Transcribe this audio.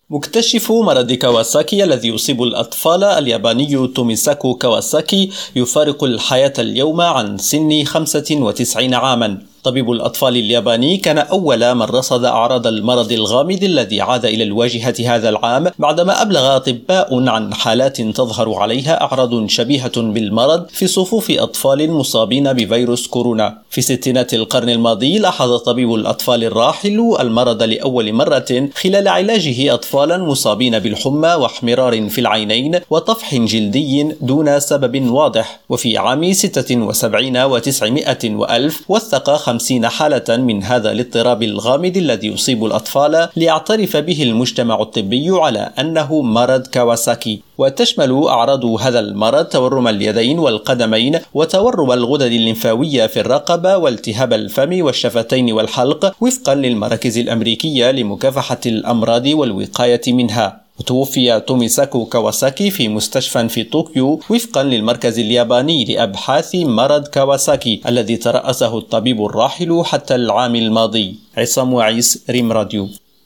مكتشف مرض كawasaki الذي يصيب الأطفال الياباني توميساكو كawasaki يفارق الحياة اليوم عن سن 95 عاما. طبيب الأطفال الياباني كان أول من رصد أعراض المرض الغامض الذي عاد إلى الواجهة هذا العام، بعدما أبلغ أطباء عن حالات تظهر عليها أعراض شبيهة بالمرض في صفوف أطفال مصابين بفيروس كورونا. في ستينات القرن الماضي لاحظ طبيب الأطفال الراحل المرض لأول مرة خلال علاجه أطفالا مصابين بالحمى واحمرار في العينين وطفح جلدي دون سبب واضح. وفي عام 76 و900 وألف وثق 50 حالة من هذا الاضطراب الغامض الذي يصيب الأطفال، ليعترف به المجتمع الطبي على أنه مرض كawasaki. وتشمل أعراض هذا المرض تورم اليدين والقدمين، وتورم الغدد الليمفاوية في الرقبة، والتهاب الفم والشفتين والحلق، وفقا للمراكز الأمريكية لمكافحة الأمراض والوقاية منها. وتوفي توميساكو كawasaki في مستشفى في طوكيو وفقا للمركز الياباني لأبحاث مرض كawasaki الذي ترأسه الطبيب الراحل حتى العام الماضي. عصام وعيس، ريم راديو.